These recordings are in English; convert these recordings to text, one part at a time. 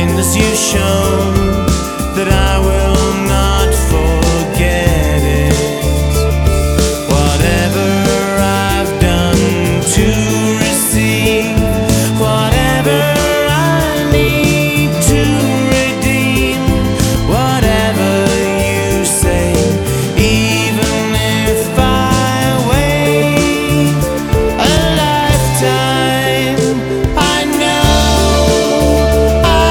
kindness you've shown, that I will not forget it. Whatever I've done to receive, whatever I need to redeem, whatever you say, even if I wait a lifetime, I know, I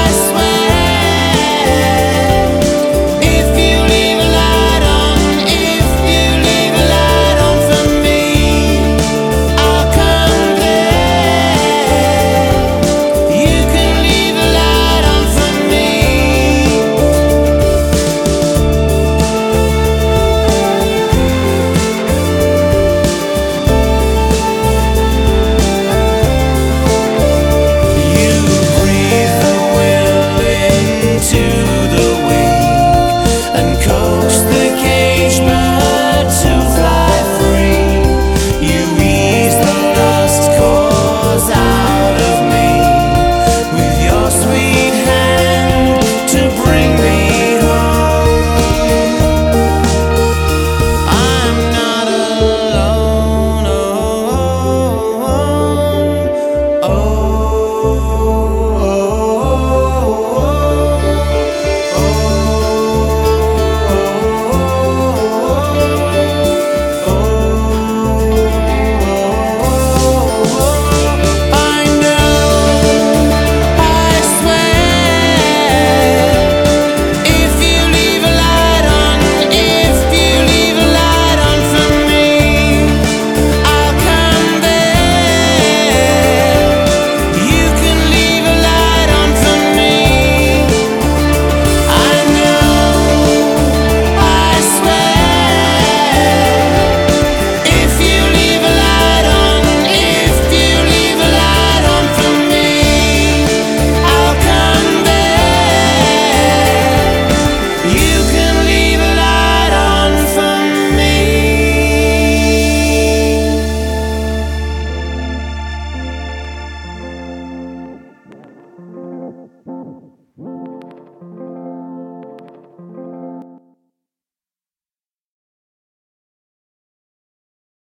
swear, if you leave a light on, if you leave a light on for me, I'll come there. You can leave a light on for me. You breathe the will into